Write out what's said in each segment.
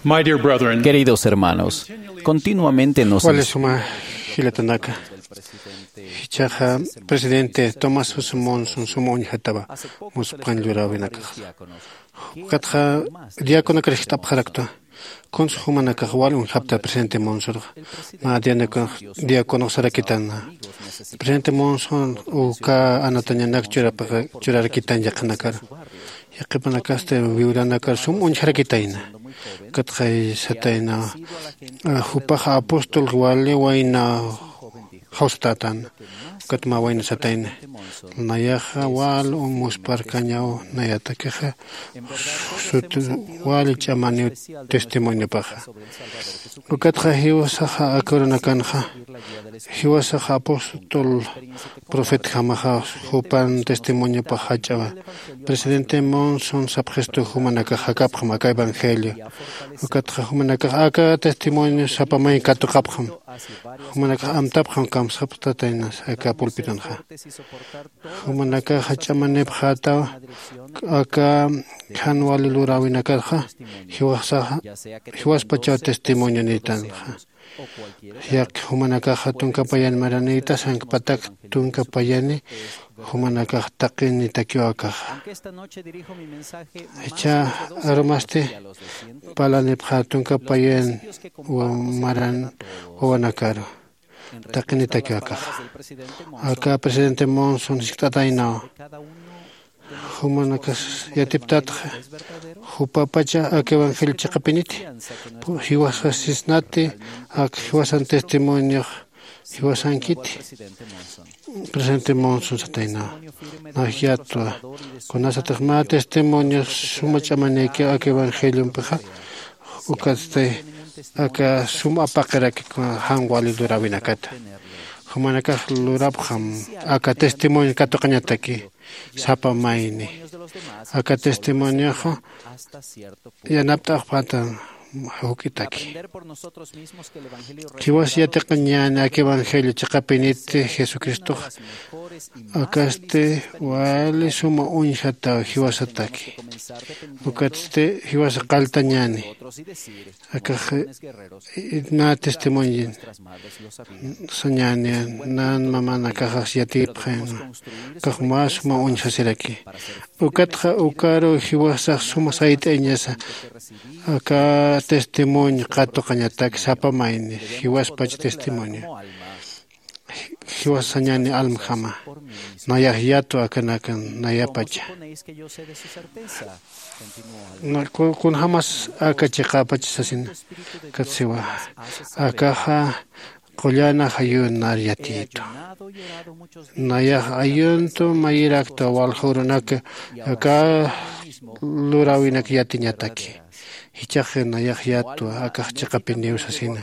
My dear brethren, Queridos hermanos, continuamente nos Hilatanaka. Hichaja, presidente Thomas Susumon, Sunsumon Hataba, Muspan Luravinaka. Katja, diácono Kristap Harakta. Cons Humanaka, Walun Hapta, presidente Monsor. Madianaka, diácono Sarakitana. Presidente Monson, Uka Anatanianak Churakitan Yakanakar. Yakipanakaste, Viuranakar, Sumun Harakitaina. Katja Sataina. Hupaha Apostol Wale Waina Haustatan. Katma Waina Satain. Nayaha Wal Musparcañao Nayatakeja. Sut Wali Chamani Testimonio Paja. Ukatja Hiwasaha Akoranakanja. Hiwasaha Apostol Profet Hamaha Hupan Testimonio Pajachava. Presidente Monson Sabgesto Humanaka Hakapjam Aka Evangelio. Ukatja Humanaka Aka Testimonio Sapamay Katukapjam. Humanaka Amtapjam Kam Saptatainas Aka Pulpitanja. Humanaka Hachamane Pjata Aka Hanwali Lurawinakaja. Hiwaspacha Testimonio Nitanja. Yak Humanaka Tunka Payan Maranita Sank Patak Tunka Payani Humanaka Takin Takioaka. Echa Aromaste Palanepha Tunka Payan Maran Oanakaro Takin Takioaka. Acá presidente Monson Siktataina Humanakas Yatiptat Hupapacha Ak Evangelio Chakapiniti. He was asisnati, he was an testimonio, he was an kiti. Presidente Monson Sataina. Nahiatua. Con asatma testimonios, sumachamaneke Ak Evangelium Peja. Ukaste Aka Suma Pakaraki Hangwali Duravinakat. Humanaka Lurabham Aka testimonio Katokanyataki. Sapa Maini. Aka testimonio Yanapta Patan. Hukitaki. Kiwas Yatakanyan, Ak Evangelio Chakapinite, Jesucristo. Akaste, Wale Suma Unchata, Hiwasataki. Ukaste, Hiwas Kaltanyani. Akaj, na testimonio. Sanyanian, Nan Mamana Kajas Yatipren. Kahmas Suma Unchasiraki. Ukatja, Ukaro, Hiwasa Suma Sait Enyasa. Acá testimonio Kato Kanyatak Sapamaini, Hiwaspach testimonio. Hiwasanyani Almhama. Nayahiato Akanakan, Nayapacha. Kun Hamas Akachikapach Sasin Katsiwa. Akaha Kolyana Hayun Nariatito. Nayah Ayunto Mayirakto Walhurunaka Aka Lurawinak Yatinyataki. Hichaje Nayahiato Akachikapinius Asina.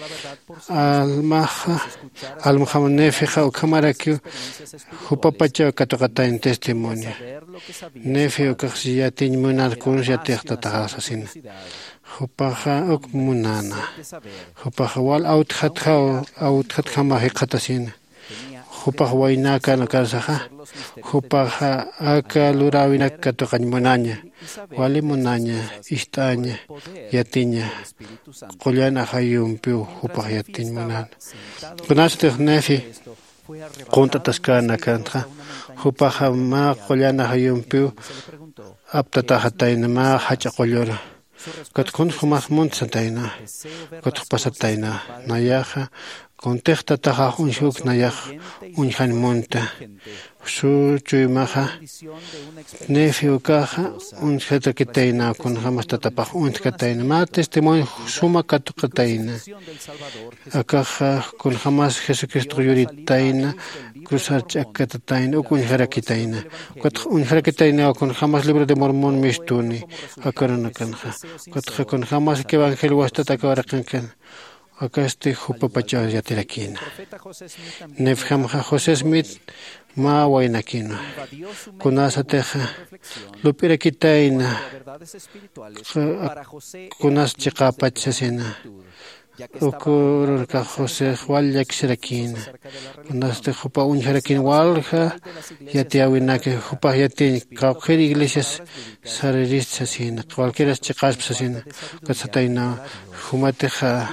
Almuhamanefeja o Kamaraki Hupapacha Katokata en testimonio. Nefe o Kaxiatin Munar Kunjatechta Asasina. Hupaja Okmunana. Hupaja Wal Outhatjama Hekatasina. Hupaja Wainaka Nakasaja. Hupaja Aka Lurawinak Katokanmunanya. Wali Munanya, Istaña, Yatiña, Kolyana Hayumpiu, Hupa Yatin Munan. Kunaste Nefi, Kunta Tascana Kanta, Hupa Hama, Kolyana Hayumpiu, Aptatahataina, Ma Hachakolora. Katkun Humas Montsataina, Kotpasataina, Nayaja, Contesta Taja Unshuk Nayaj, Unjan Monta. Su Chuimaja, Nefi Ukaja, Unjetaquitaina, con Hamas Tatapaj, Unjetaina, Ma testimonio Suma Katukataina. Akaja, con Hamas Jesucristo Yuritaina, Cruzar Chakataina, o con Jarakitaina. Unjarakitaina, o con Hamas Libro de Mormón Mistuni, Akaranakanja. Con Hamas que Evangelio Wastatakaarakankan. Acá Hupapacha Yatirakina. Nefhamja José Smith. Ma Wainakino. Kunasa Teja. Lupira Kitaina. Kunas Chikapachasina. ukurka José Juan Xerakin naste jupa un Xerakin walja yati awinake jupa yati cualquier iglesias sareristas sin cualquiera chicas sin kasataina jumateja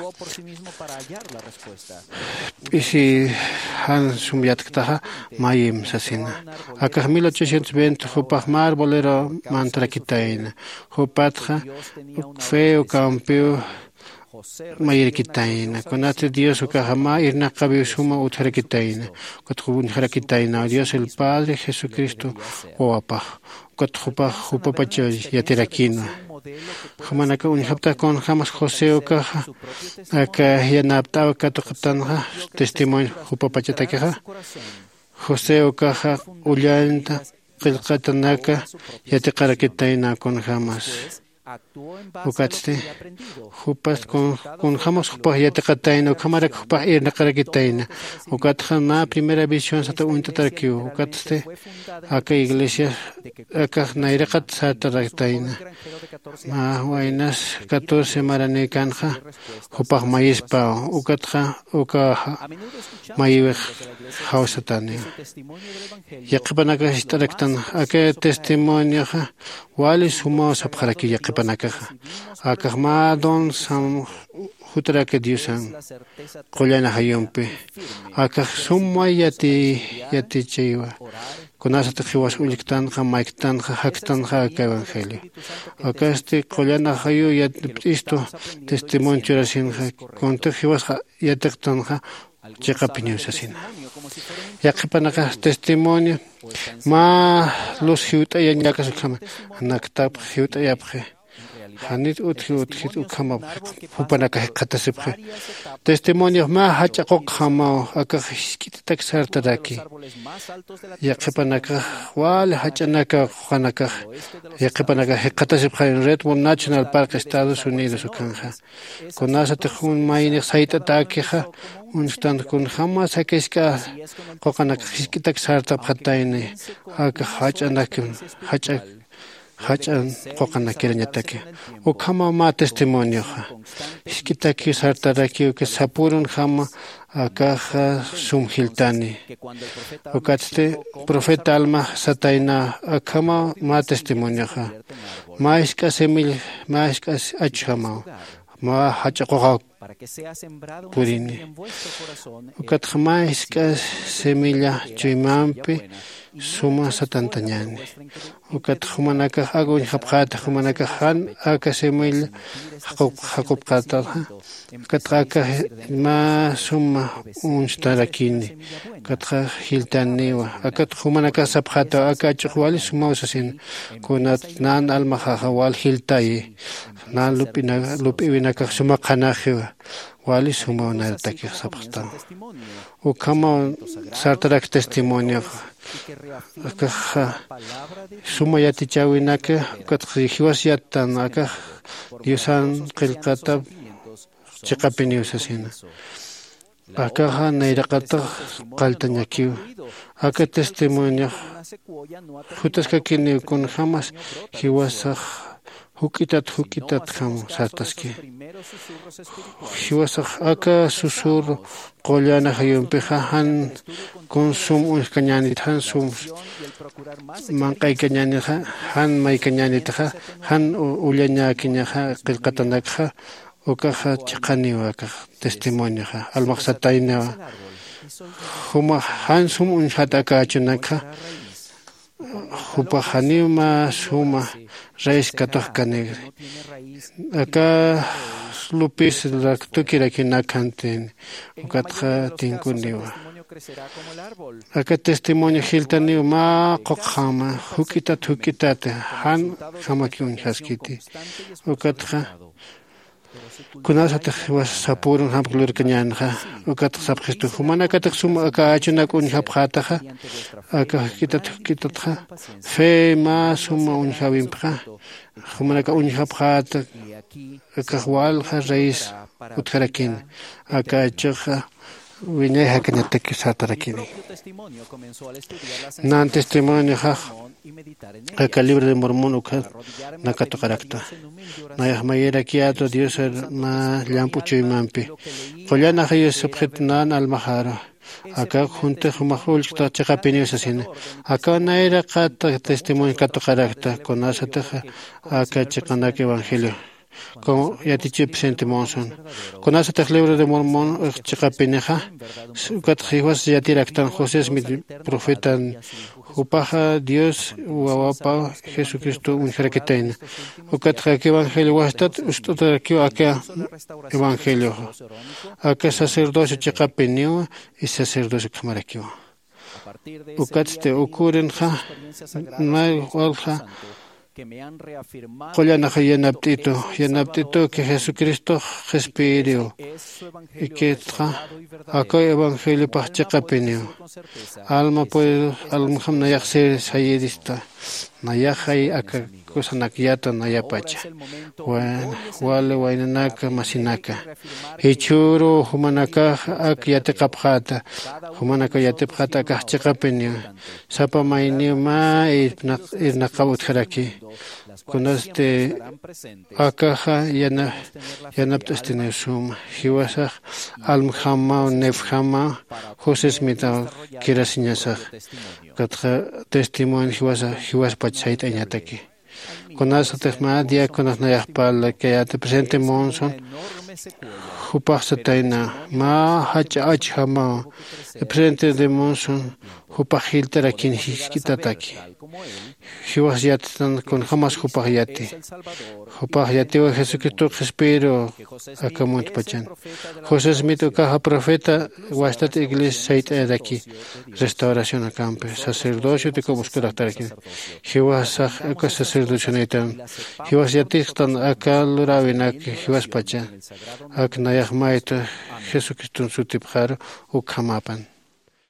y si han sumbiatktaja mayim sasina acá 1820 jupa mar bolero mantraquitaina jupatja feo campeo Mayirkitaina, conate Dios Ukahama, Irna Kabiusuma Utharakitaina, Kotun Harakitaina, Dios el Padre Jesucristo, Oapa, Kothupa, Hupapacho, Yaterakina. Humanaka Unhapta con Hamas José Okaja, Aka Yanapta Katokatanja, testimonio Hupapachatakaja, José Okaja, Ullanta, Kilkatanaka, Yatekarakitaina con Hamas. Ukaste jupas con jamos jupas ya te cataina cámara jupas ir na caracitaina ukatja primera visión sata untatarkiu ukaste acá iglesia acá nairakat sataractaina ma huaynas 14 marane canja jupas maíspa ukatja ukaja maíbej hausatane yaqipanaka istaraktan acá testimonio wali sumao sapjaraki yaqipanaka akahma don sam hutra que diusan collana hayompe akah summa yati chiwa kunasa te khiwas uliktan khamaktan haktan ka evangelio acá collana hayo yat isto testimonio churasin con te khiwas yataktan chaqapinius asina yaqipanaka testimonio ma los hiutayan yakasukama naktap hiutayapje Hanit uthit ukama hupanaka qatasipje testimonio ma hachaqoq khama akahiskit taksartaraki yaqipanaka wal hachanaka khanaka yaqipanaka qatasipje en Redwood National Park Estados Unidos ukanja konasa tkhun mayni saita takiha unstan kun khama sakeska qoqanaka hiskitak sarta phataini aka hachanaka hachan qoqana kirañataki ukama ma testimonio iskitaki sartaraki que sapurun hama akaja sumhiltani ukaste profeta alma sataina akama ma testimonio ma iska semil ma iska achama ma hachaqoqa purini ukatjama iska semilla chuimampi suma satantañani ukat humanaka agun hapqata humanaka han aka semilla haqub qata katqa ma suma unstarakini katqa hiltaniwa akat humanaka sapqata aka chqwali suma usasin kunat nan alma hawal hiltai nan lupinaka suma qanahiwa wali suma unataki sapqta ukama sartarak testimonio suma yati chawinaka katjiwas yatan aka diosan qilqata chiqapinius asina aka nairaqata qaltañakiw aka testimonio hutaska kini kun jamas hiwasaq hukitat ham sartaski hiwasaq aka susur qollana hayumpiqa han consum uskañani han sum manqay kañani han may kañani han ullaña kiña qilqatanaka ukaja chiqaniwa testimonio almaqsatayna huma han sum unhataka achunaka hupa hanima suma reis katohka negre acá lupis la tukira kinakanten ukatja tinkuniwa acá testimonio hiltaniwa ma qoqhama hukitat han hamakiun haskiti ukatja kunasata was sapurun hamklur kanyanja ukat sapkhistu humana katak suma aka achuna kun hapkhata aka kitatha fe ma suma un habimpha humana ka un hapkhata aka wal reis utharakin aka chakha Viñeja que te que satarakini. Nan testimonio ja el libro de Mormón uka nakato karakta. Naya mayera kiato Dios ma llampucho y mampi. Collana hayes objetnan al mahara. Acá junte jumahul está checa penios así. Acá naira kata testimonio kato karakta con asata acá checanda que evangelio. Como ya te dicho presente monson. Con ese libro de Mormón, chica peneja, kat hijos ya directan José mi profeta, upaja Dios, uapa Jesucristo un jerquetain. Ukat que evangelio wastat, usted aquí acá evangelio. Acá sacerdocio chica penio y sacerdocio camarequio. Ukat te ocurren ja, no walja. Collana yanaptito que Jesucristo respiró y que acá evangelio pacheca penio. Alma pues alma ham nayak ser sayedista. Nayahai acá cosa nakiata nayapacha. Wale wainanaka masinaka. Ichuro humanaka ak yate kapjata. Humanaka yate pjata kacheca penio. Sapa mainio ma nakabut jeraki. Con acá yanaptestine sum. Hiwasach almhama nefhama José Smita kirasiñasach. Katra testimonio hiwas pachait añataki. Con eso te madia con las nayapal que ya te presente monson. Hupasataina ma hachama el presente de monson. Hupahiltera quien hiskitataki. Hiwas yatan con jamás hupahiyati. Hupahiyati o Jesucristo respiro acá muito pachan. José Smith caja profeta guastat iglesia sait aquí. Restauración a campo. Sacerdocio te como buscar aquí. Hiwas acá sacerdocio netan. Hiwas yatistan acá luravinak hiwas pachan. Ak nayah maita Jesucristo su tipjar u kamapan.